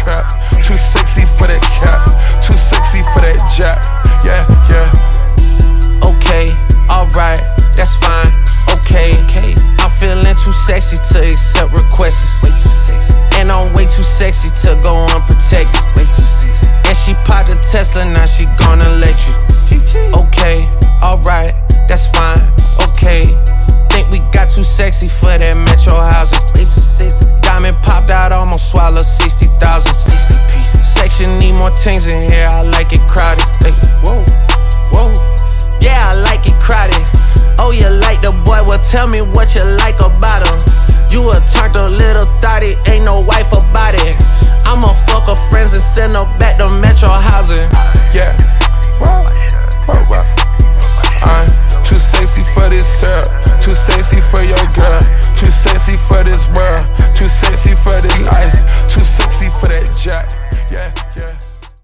trap. Too sexy for that cap, too sexy for that jap.